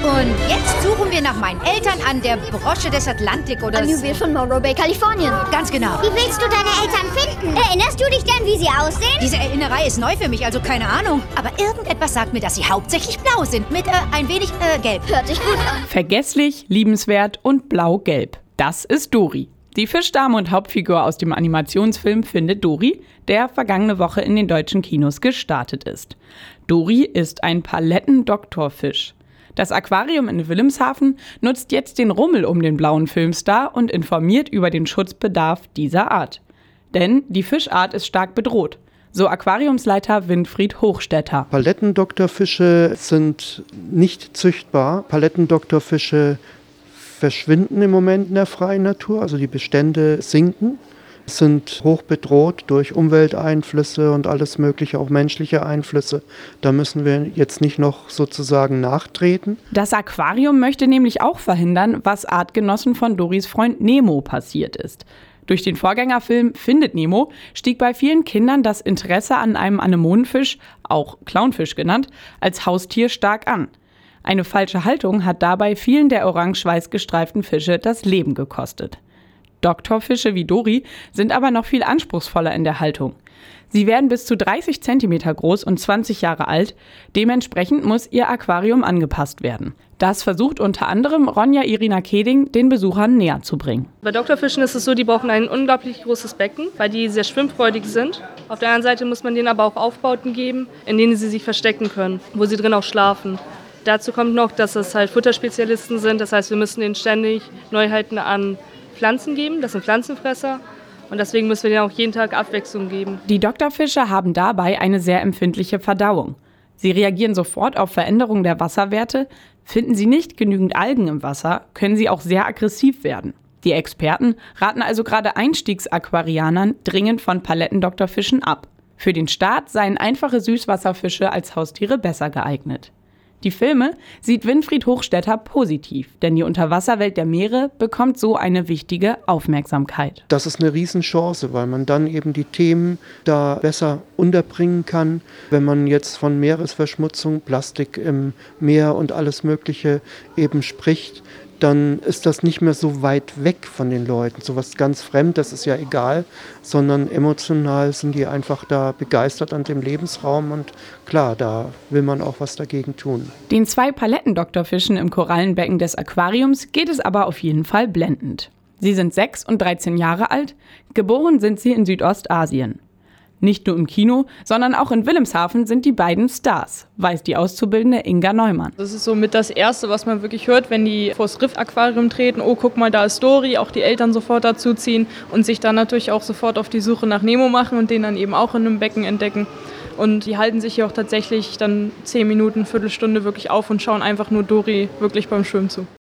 Und jetzt suchen wir nach meinen Eltern an der Brosche des Atlantik oder Am Juwel von Morro Bay, Kalifornien. Ganz genau. Wie willst du deine Eltern finden? Erinnerst du dich denn, wie sie aussehen? Diese Erinnerei ist neu für mich, also keine Ahnung. Aber irgendetwas sagt mir, dass sie hauptsächlich blau sind, mit ein wenig gelb. Hört sich gut an. Vergesslich, liebenswert und blau-gelb. Das ist Dory. Die Fischdame und Hauptfigur aus dem Animationsfilm Findet Dory, der vergangene Woche in den deutschen Kinos gestartet ist. Dory ist ein Paletten-Doktorfisch. Das Aquarium in Wilhelmshaven nutzt jetzt den Rummel um den blauen Filmstar und informiert über den Schutzbedarf dieser Art. Denn die Fischart ist stark bedroht. So Aquariumsleiter Winfried Hochstetter. Palettendoktorfische sind nicht züchtbar. Palettendoktorfische verschwinden im Moment in der freien Natur, also die Bestände sinken, sind hoch bedroht durch Umwelteinflüsse und alles mögliche, auch menschliche Einflüsse. Da müssen wir jetzt nicht noch sozusagen nachtreten. Das Aquarium möchte nämlich auch verhindern, was Artgenossen von Dorys Freund Nemo passiert ist. Durch den Vorgängerfilm Findet Nemo stieg bei vielen Kindern das Interesse an einem Anemonenfisch, auch Clownfisch genannt, als Haustier stark an. Eine falsche Haltung hat dabei vielen der orange-weiß gestreiften Fische das Leben gekostet. Doktorfische wie Dory sind aber noch viel anspruchsvoller in der Haltung. Sie werden bis zu 30 cm groß und 20 Jahre alt. Dementsprechend muss ihr Aquarium angepasst werden. Das versucht unter anderem Ronja Irina Keding den Besuchern näher zu bringen. Bei Doktorfischen ist es so, die brauchen ein unglaublich großes Becken, weil die sehr schwimmfreudig sind. Auf der anderen Seite muss man denen aber auch Aufbauten geben, in denen sie sich verstecken können, wo sie drin auch schlafen. Dazu kommt noch, dass es halt Futterspezialisten sind. Das heißt, wir müssen denen ständig Neuheiten an Pflanzen geben. Das sind Pflanzenfresser. Und deswegen müssen wir denen auch jeden Tag Abwechslung geben. Die Doktorfische haben dabei eine sehr empfindliche Verdauung. Sie reagieren sofort auf Veränderungen der Wasserwerte. Finden sie nicht genügend Algen im Wasser, können sie auch sehr aggressiv werden. Die Experten raten also gerade Einstiegsaquarianern dringend von Palettendoktorfischen ab. Für den Start seien einfache Süßwasserfische als Haustiere besser geeignet. Die Filme sieht Winfried Hochstetter positiv, denn die Unterwasserwelt der Meere bekommt so eine wichtige Aufmerksamkeit. Das ist eine Riesenchance, weil man dann eben die Themen da besser unterbringen kann. Wenn man jetzt von Meeresverschmutzung, Plastik im Meer und alles Mögliche eben spricht, dann ist das nicht mehr so weit weg von den Leuten. So was ganz Fremdes ist ja egal, sondern emotional sind die einfach da begeistert an dem Lebensraum und klar, da will man auch was dagegen tun. Den 2 Palettendoktorfischen im Korallenbecken des Aquariums geht es aber auf jeden Fall blendend. Sie sind 6 und 13 Jahre alt, geboren sind sie in Südostasien. Nicht nur im Kino, sondern auch in Wilhelmshaven sind die beiden Stars, weiß die Auszubildende Inga Neumann. Das ist so mit das Erste, was man wirklich hört, wenn die vors Riff-Aquarium treten. Oh, guck mal, da ist Dory, auch die Eltern sofort dazuziehen und sich dann natürlich auch sofort auf die Suche nach Nemo machen und den dann eben auch in einem Becken entdecken. Und die halten sich hier auch tatsächlich dann 10 Minuten, Viertelstunde wirklich auf und schauen einfach nur Dory wirklich beim Schwimmen zu.